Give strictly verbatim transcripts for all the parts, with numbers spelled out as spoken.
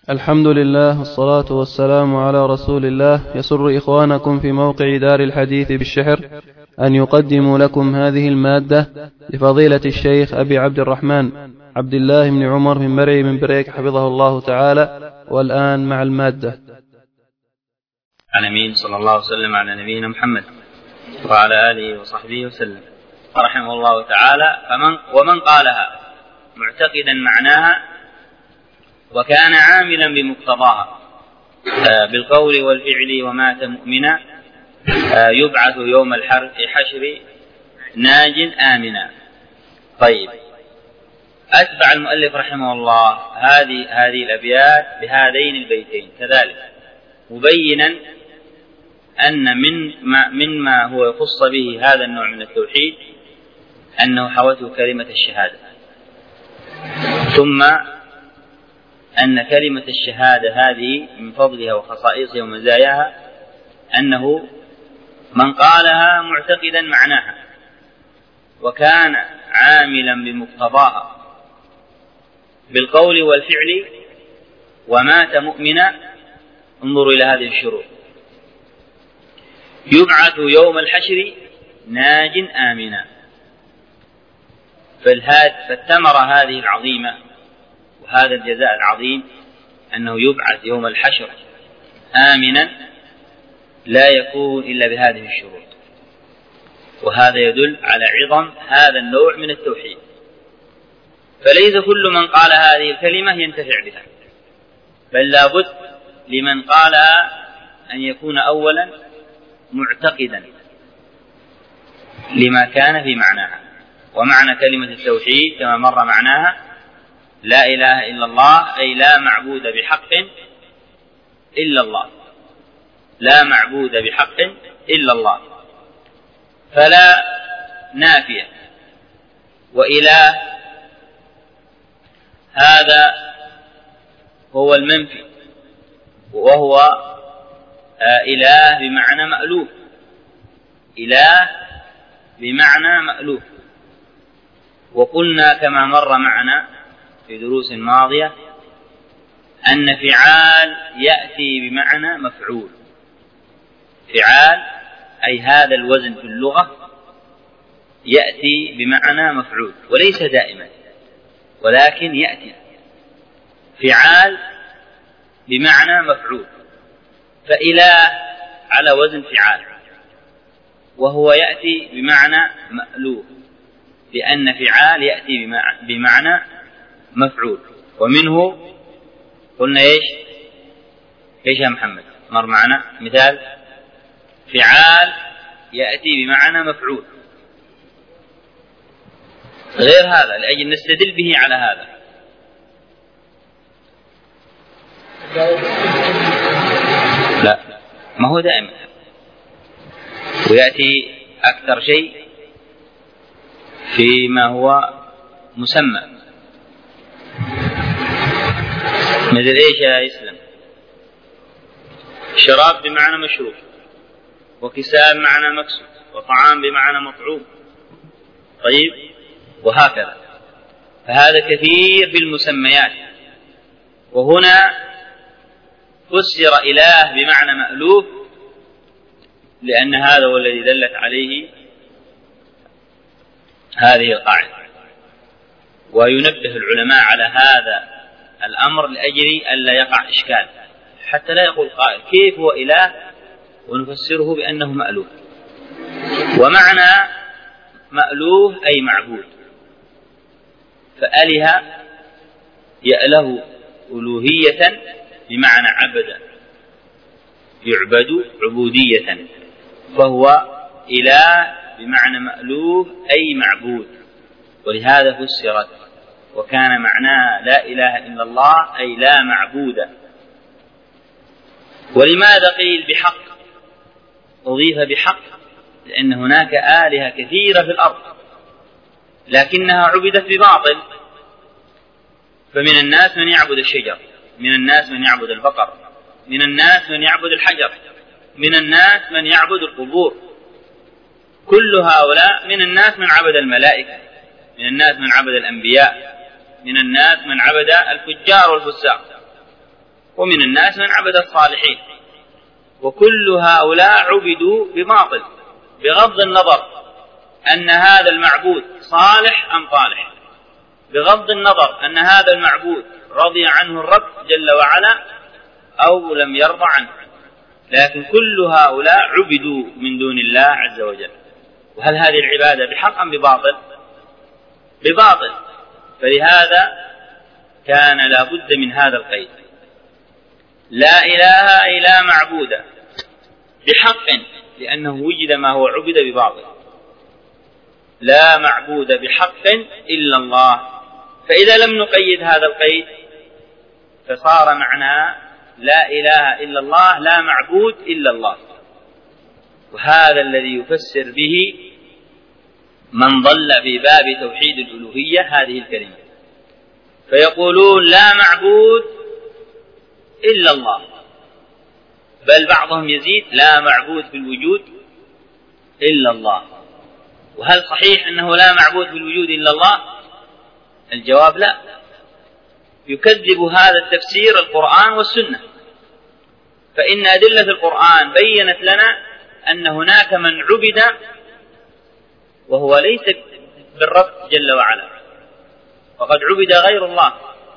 الحمد لله والصلاة والسلام على رسول الله. يسر إخوانكم في موقع دار الحديث بالشحر أن يقدموا لكم هذه المادة لفضيلة الشيخ أبي عبد الرحمن عبد الله بن عمر بن مرعي من بريك حفظه الله تعالى. والآن مع المادة. العالمين، صلى الله وسلم على نبينا محمد وعلى آله وصحبه وسلم. رحمه الله تعالى: فمن ومن قالها معتقدا معناها وكان عاملا بمقتضاها بالقول والفعل ومات مؤمنا يبعث يوم الحشر ناج آمنا. طيب، أتبع المؤلف رحمه الله هذه هذه الأبيات بهذين البيتين كذلك، مبينا أن من ما, من ما هو يخص به هذا النوع من التوحيد أنه حوته كلمة الشهادة، ثم أن كلمة الشهادة هذه من فضلها وخصائصها ومزاياها أنه من قالها معتقدا معناها وكان عاملا بمقتضاها بالقول والفعل ومات مؤمنا. انظروا إلى هذه الشروط: يبعث يوم الحشر ناج آمنا. فالثمرة هذه العظيمة وهذا الجزاء العظيم أنه يبعث يوم الحشر آمنا لا يكون إلا بهذه الشروط، وهذا يدل على عظم هذا النوع من التوحيد. فليس كل من قال هذه الكلمة ينتفع بها، بل لا بد لمن قالها أن يكون أولا معتقدا لما كان في معناها. ومعنى كلمة التوحيد كما مر معناها لا إله إلا الله، أي لا معبود بحق إلا الله، لا معبود بحق إلا الله، فلا نافية. وإله هذا هو المنفي، وهو إله بمعنى مألوف، إله بمعنى مألوف. وقلنا كما مر معنا في دروس ماضية أن فعال يأتي بمعنى مفعول. فعال أي هذا الوزن في اللغة يأتي بمعنى مفعول، وليس دائما ولكن يأتي فعال بمعنى مفعول. فإله على وزن فعال، وهو يأتي بمعنى مألوف، لأن فعال يأتي بمعنى مفعول. ومنه قلنا إيش إيش يا محمد؟ مر معنا مثال: فعال يأتي بمعنى مفعول. غير هذا لأجل نستدل به على هذا. لا، ما هو دائما، ويأتي أكثر شيء فيما هو مسمى. مثل إيش يا إسلام؟ شراب بمعنى مشروب، وكساء بمعنى مكسوب، وطعام بمعنى مطعوم. طيب، وهكذا. فهذا كثير في المسميات. وهنا فسر إله بمعنى مألوف لأن هذا هو الذي دلت عليه هذه القاعدة. وينبه العلماء على هذا الأمر لأجل ألا يقع إشكال، حتى لا يقول قائل كيف هو إله ونفسره بأنه مألوف. ومعنى مألوف أي معبود، فأله يأله ألوهية بمعنى عبد، يعبد عبودية، فهو إله بمعنى مألوف أي معبود. ولهذا فسرت وكان معناها لا إله إلا الله أي لا معبود. ولماذا قيل بحق؟ أضيف بحق لأن هناك آلهة كثيرة في الأرض لكنها عبدت بباطل. فمن الناس من يعبد الشجر، من الناس من يعبد البقر، من الناس من يعبد الحجر، من الناس من يعبد القبور. كل هؤلاء من الناس من عبد الملائكة، من الناس من عبد الأنبياء، من الناس من عبد الفجار والفساق. ومن الناس من عبد الصالحين، وكل هؤلاء عبدوا بباطل، بغض النظر أن هذا المعبود صالح أم طالح، بغض النظر أن هذا المعبود رضي عنه الرب جل وعلا أو لم يرضى عنه، لكن كل هؤلاء عبدوا من دون الله عز وجل. وهل هذه العبادة بحق أم بباطل؟ بباطل. فلهذا كان لا بد من هذا القيد: لا إله إلا معبود بحق، لأنه وجد ما هو عبد بباطل. لا معبود بحق إلا الله. فإذا لم نقيد هذا القيد فصار معناه لا إله إلا الله، لا معبود إلا الله. وهذا الذي يفسر به من ضل في باب توحيد الألوهية هذه الكلمة، فيقولون لا معبود إلا الله، بل بعضهم يزيد لا معبود في الوجود إلا الله. وهل صحيح أنه لا معبود في الوجود إلا الله؟ الجواب لا. يكذب هذا التفسير القرآن والسنة، فإن أدلة القرآن بيّنت لنا أن هناك من عبد وهو ليس بالرب جل وعلا، وقد عبد غير الله.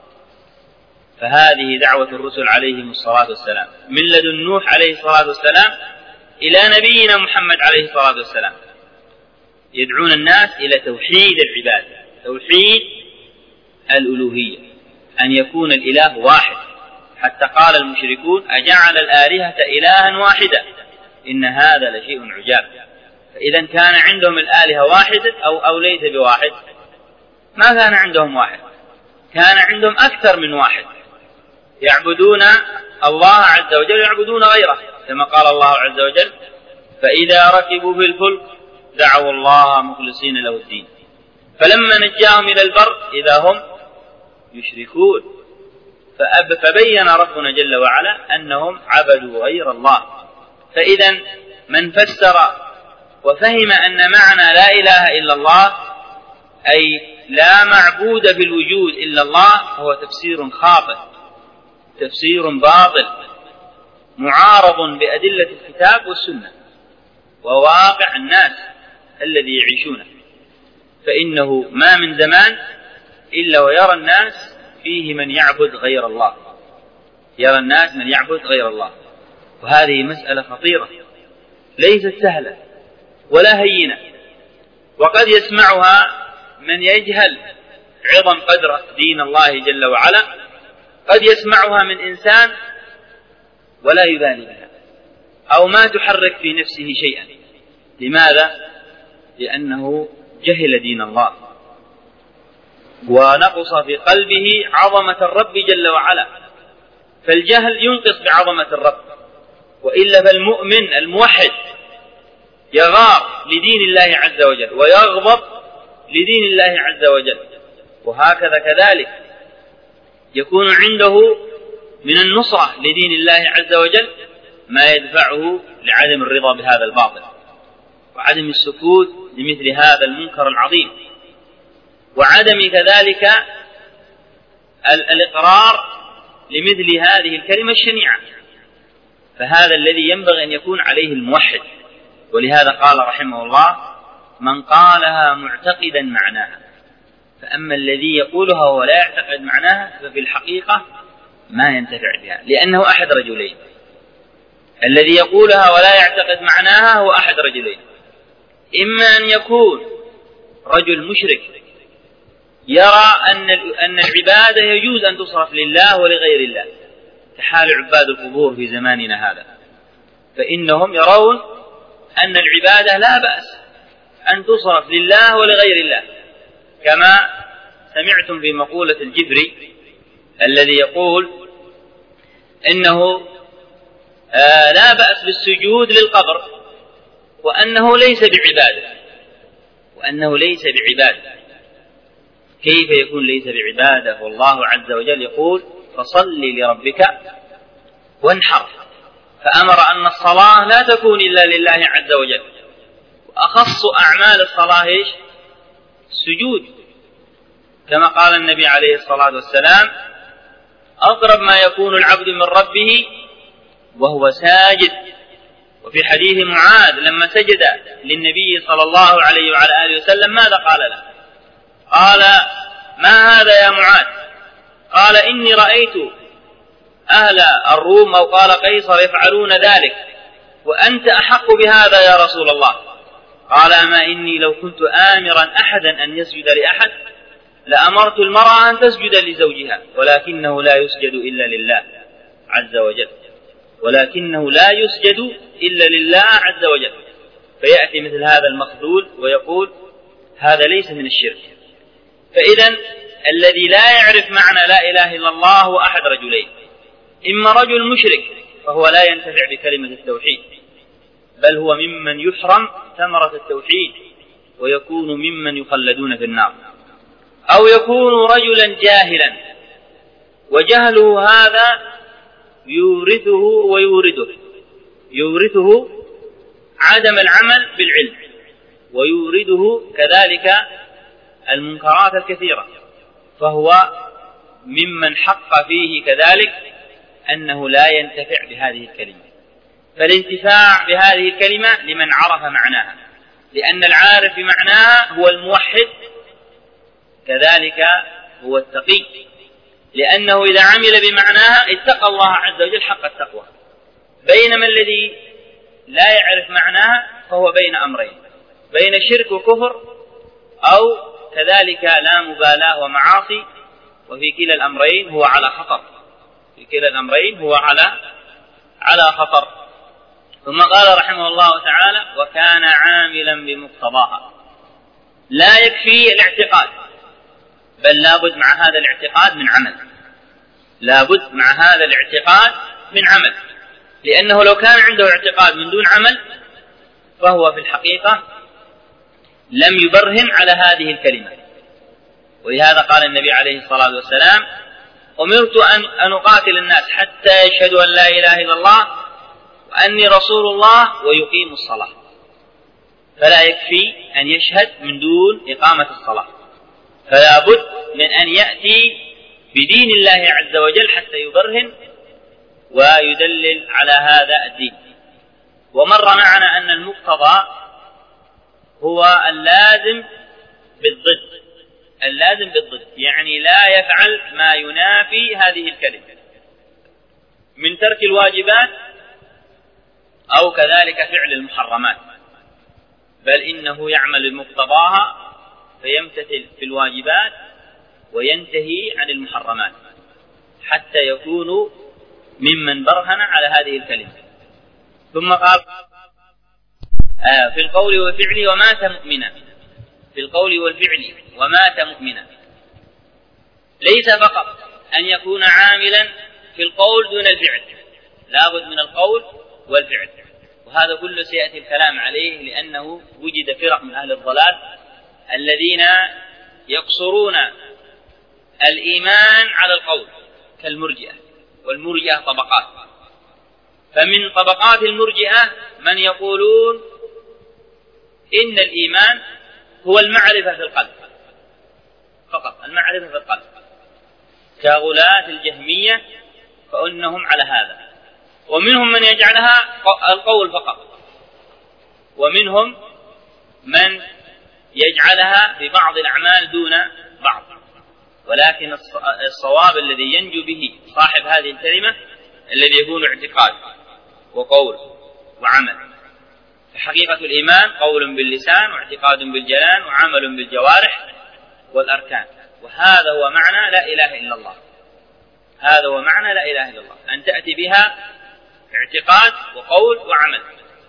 فهذه دعوة الرسل عليهم الصلاة والسلام، من لدن نوح عليه الصلاة والسلام إلى نبينا محمد عليه الصلاة والسلام، يدعون الناس إلى توحيد العبادة، توحيد الألوهية، أن يكون الإله واحد. حتى قال المشركون: أجعل الآلهة إلها واحدا إن هذا لشيء عجاب. فإذا كان عندهم الآلهة واحد أو, أو ليس بواحد؟ ما كان عندهم واحد، كان عندهم أكثر من واحد، يعبدون الله عز وجل يعبدون غيره، كما قال الله عز وجل: فإذا ركبوا في الفلك دعوا الله مخلصين له الدين فلما نجاهم إلى البر إذا هم يشركون. فبين ربنا جل وعلا أنهم عبدوا غير الله. فإذا من فسر وفهم أن معنى لا إله إلا الله أي لا معبود بالوجود إلا الله هو تفسير خاطئ، تفسير باطل، معارض بأدلة الكتاب والسنة وواقع الناس الذي يعيشونه. فإنه ما من زمان إلا ويرى الناس فيه من يعبد غير الله، يرى الناس من يعبد غير الله. وهذه مسألة خطيرة ليست سهلة ولا هينة، وقد يسمعها من يجهل عظم قدر دين الله جل وعلا، قد يسمعها من إنسان ولا يبالي بها أو ما تحرك في نفسه شيئا. لماذا؟ لأنه جهل دين الله ونقص في قلبه عظمة الرب جل وعلا. فالجهل ينقص بعظمة الرب، وإلا فالمؤمن الموحد يغار لدين الله عز وجل ويغضب لدين الله عز وجل. وهكذا كذلك يكون عنده من النصرة لدين الله عز وجل ما يدفعه لعدم الرضا بهذا الباطل وعدم السكوت لمثل هذا المنكر العظيم، وعدم كذلك الإقرار لمثل هذه الكلمة الشنيعة. فهذا الذي ينبغي أن يكون عليه الموحد. ولهذا قال رحمه الله: من قالها معتقدا معناها. فأما الذي يقولها ولا يعتقد معناها ففي الحقيقة ما ينتفع بها، لأنه أحد رجلين. الذي يقولها ولا يعتقد معناها هو أحد رجلين: إما أن يكون رجل مشرك يرى أن أن العبادة يجوز أن تصرف لله ولغير الله، كحال عباد القبور في زماننا هذا، فإنهم يرون أن العبادة لا بأس أن تصرف لله ولغير الله، كما سمعتم في مقولة الجبري الذي يقول إنه آه لا بأس بالسجود للقبر وأنه ليس بعبادة، وأنه ليس بعبادة. كيف يكون ليس بعبادة والله عز وجل يقول: فصل لربك وانحر؟ فأمر أن الصلاة لا تكون إلا لله عز وجل، وأخص أعمال الصلاة إيش؟ السجود، كما قال النبي عليه الصلاة والسلام: أقرب ما يكون العبد من ربه وهو ساجد. وفي حديث معاذ لما سجد للنبي صلى الله عليه وعلى آله وسلم ماذا قال له؟ قال: ما هذا يا معاذ؟ قال: إني رأيت أهل الروم أو قال قيصر يفعلون ذلك وأنت أحق بهذا يا رسول الله. قال: أما إني لو كنت آمرا أحدا أن يسجد لأحد لأمرت المرأة أن تسجد لزوجها، ولكنه لا يسجد إلا لله عز وجل، ولكنه لا يسجد إلا لله عز وجل. فيأتي مثل هذا المخذول ويقول: هذا ليس من الشرك. فإذا الذي لا يعرف معنى لا إله إلا الله هو أحد رجلين: إما رجل مشرك فهو لا ينتفع بكلمة التوحيد، بل هو ممن يحرم ثمرة التوحيد ويكون ممن يخلدون في النار، أو يكون رجلا جاهلا وجهله هذا يورثه ويورده يورثه عدم العمل بالعلم، ويورده كذلك المنكرات الكثيرة، فهو ممن حق فيه كذلك أنه لا ينتفع بهذه الكلمة. فالانتفاع بهذه الكلمة لمن عرف معناها، لأن العارف بمعناها هو الموحد، كذلك هو التقي، لأنه إذا عمل بمعناها اتقى الله عز وجل حق التقوى. بينما الذي لا يعرف معناها فهو بين أمرين: بين شرك وكفر، أو كذلك لا مبالاة ومعاصي، وفي كلا الأمرين هو على خطر في كلا الأمرين هو على على خطر. ثم قال رحمه الله تعالى: وكان عاملا بمقتضاها. لا يكفي الاعتقاد، بل لابد مع هذا الاعتقاد من عمل، لابد مع هذا الاعتقاد من عمل، لأنه لو كان عنده اعتقاد من دون عمل فهو في الحقيقة لم يبرهن على هذه الكلمة. ولهذا قال النبي عليه الصلاة والسلام: أمرت أن أقاتل الناس حتى يشهدوا أن لا إله إلا الله وأني رسول الله ويقيموا الصلاة. فلا يكفي أن يشهد من دون إقامة الصلاة، فلا بد من أن يأتي بدين الله عز وجل حتى يبرهن ويدلل على هذا الدين. ومر معنا أن المقتضى هو اللازم بالضد، اللازم بالضد يعني لا يفعل ما ينافي هذه الكلمة من ترك الواجبات أو كذلك فعل المحرمات، بل إنه يعمل بمقتضاها فيمتثل في الواجبات وينتهي عن المحرمات حتى يكون ممن برهن على هذه الكلمة. ثم قال: آه في القول والفعل ومات مؤمنا. في القول والفعل ومات مؤمنا ليس فقط أن يكون عاملا في القول دون الفعل، لابد من القول والفعل، وهذا كله سيأتي الكلام عليه، لأنه وجد فرق من أهل الضلال الذين يقصرون الإيمان على القول كالمرجئة، والمرجئة طبقات. فمن طبقات المرجئة من يقولون إن الإيمان هو المعرفة في القلب فقط، المعرفة في القلب، كغلاة الجهمية فإنهم على هذا. ومنهم من يجعلها القول فقط، ومنهم من يجعلها في بعض الأعمال دون بعض. ولكن الصواب الذي ينجو به صاحب هذه الكلمة الذي يكون اعتقاد وقول وعمل. حقيقة الإيمان قول باللسان واعتقاد بالجنان وعمل بالجوارح والأركان، وهذا هو معنى لا إله إلا الله. هذا هو معنى لا إله إلا الله، أن تأتي بها اعتقاد وقول وعمل.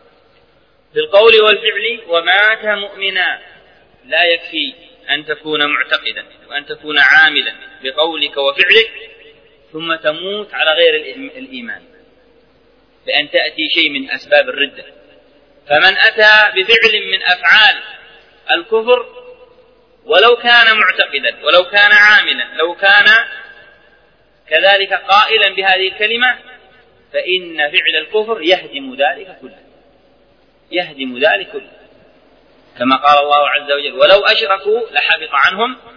في القول والفعل ومات مؤمنا لا يكفي أن تكون معتقدا وأن تكون عاملا بقولك وفعلك ثم تموت على غير الإيمان، بأن تأتي شيء من أسباب الردة. فمن أتى بفعل من أفعال الكفر ولو كان معتقدا ولو كان عاملا لو كان كذلك قائلا بهذه الكلمة، فإن فعل الكفر يهدم ذلك كله، يهدم ذلك كله، كما قال الله عز وجل: ولو أشركوا لحبط عنهم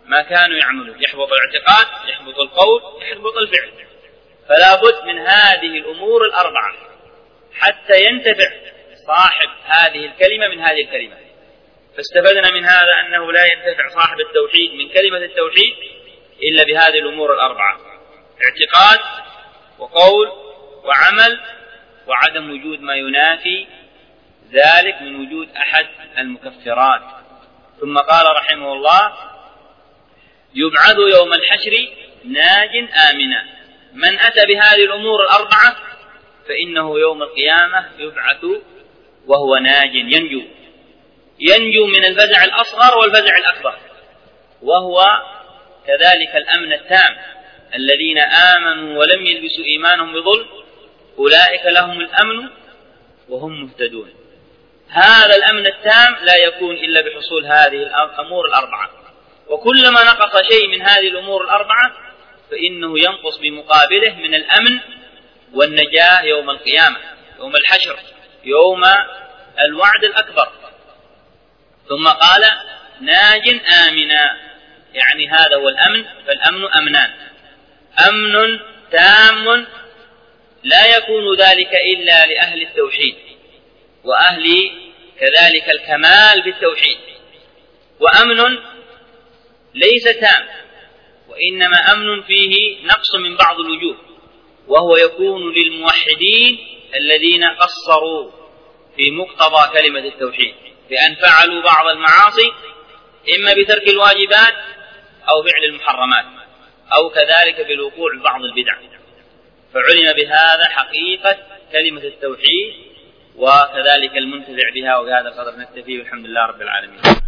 ما كانوا يعملون، يحبط الاعتقاد، يحبط القول، يحبط الفعل. فلا بد من هذه الأمور الأربعة حتى ينتفع صاحب هذه الكلمة من هذه الكلمة. فاستفدنا من هذا أنه لا ينتفع صاحب التوحيد من كلمة التوحيد إلا بهذه الأمور الأربعة: اعتقاد وقول وعمل وعدم وجود ما ينافي ذلك من وجود أحد المكفرات. ثم قال رحمه الله: يبعث يوم الحشر ناج آمنا. من أتى بهذه الأمور الأربعة فإنه يوم القيامة يبعث وهو ناج، ينجو ينجو من الفزع الأصغر والفزع الأكبر، وهو كذلك الأمن التام. الذين آمنوا ولم يلبسوا إيمانهم بظلم أولئك لهم الأمن وهم مهتدون. هذا الأمن التام لا يكون إلا بحصول هذه الأمور الأربعة، وكلما نقص شيء من هذه الأمور الأربعة فإنه ينقص بمقابله من الأمن والنجاة يوم القيامة، يوم الحشر، يوم الوعد الأكبر. ثم قال: ناج آمنا، يعني هذا هو الأمن. فالأمن أمنان: أمن تام لا يكون ذلك إلا لأهل التوحيد وأهل كذلك الكمال بالتوحيد، وأمن ليس تام وإنما أمن فيه نقص من بعض الوجوه، وهو يكون للموحدين الذين قصروا في مقتضى كلمة التوحيد بأن فعلوا بعض المعاصي إما بترك الواجبات أو فعل المحرمات أو كذلك بالوقوع في بعض البدع. فعلم بهذا حقيقة كلمة التوحيد وكذلك المنتفع بها. وبهذا القدر نكتفي، والحمد لله رب العالمين.